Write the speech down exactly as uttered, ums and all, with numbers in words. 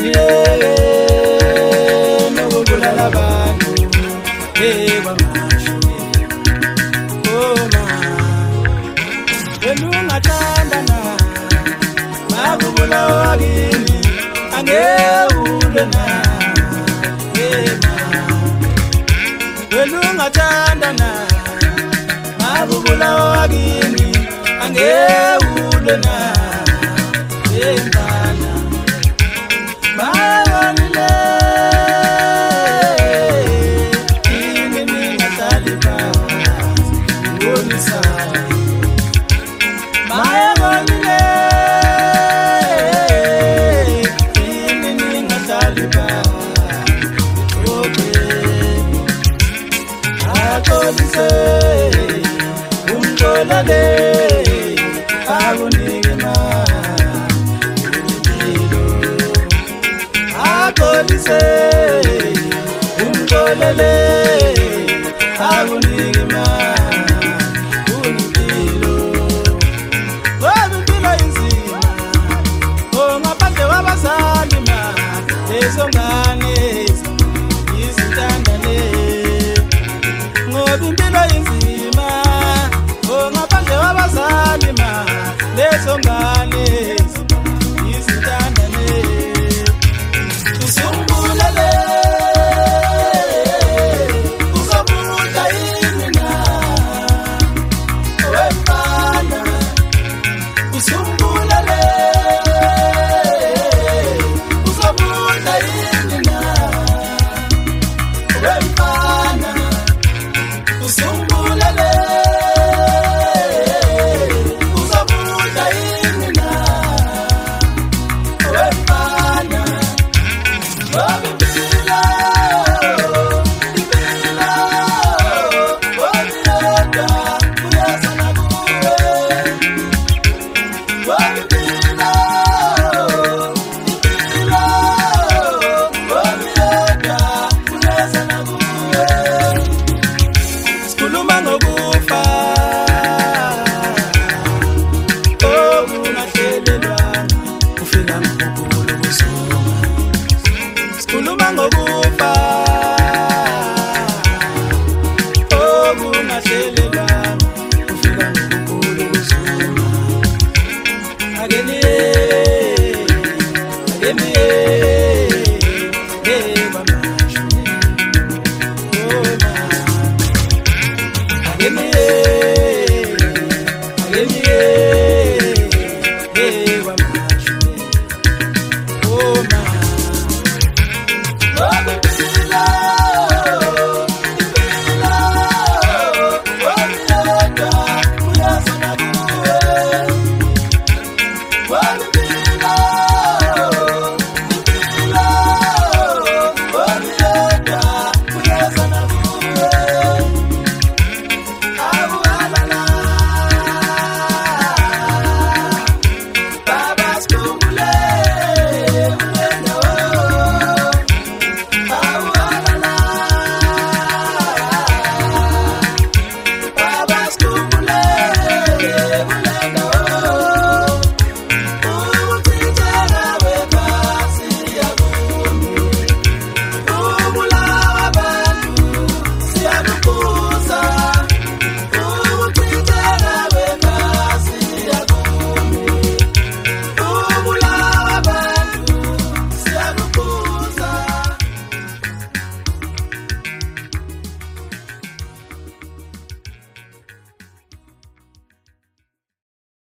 niyeke nokubulala abantu ekwangasho oh ma elungathandana mabubulawa kimi angewulona ema elungathandana mabubulawa kimi angewulona empana bawanile kimi ningatalipa ngonisana bawanile kimi ningatalipa okay akolise umtolale akunike akolise umtolele akunikima unimpilo wabimpilo inzima ongaphandle wabazali ma lezo ngane izintandane ngoba impilo inzima ongaphandle wabazali ma lezo ngane izintandane usumbulele uzabuta imina wempana usumbulele uzabuta imina wempana usumbulele uzabuta imina wempana Sikhuluma ngokufa okungahlelelwanga ufika ngokukhulu kusoma sikhuluma ngokufa okungahlelelwanga ufika ngokukhulu kusoma akeniye akeniye ekwamasho oh ma akeniye akeniye ekwamasho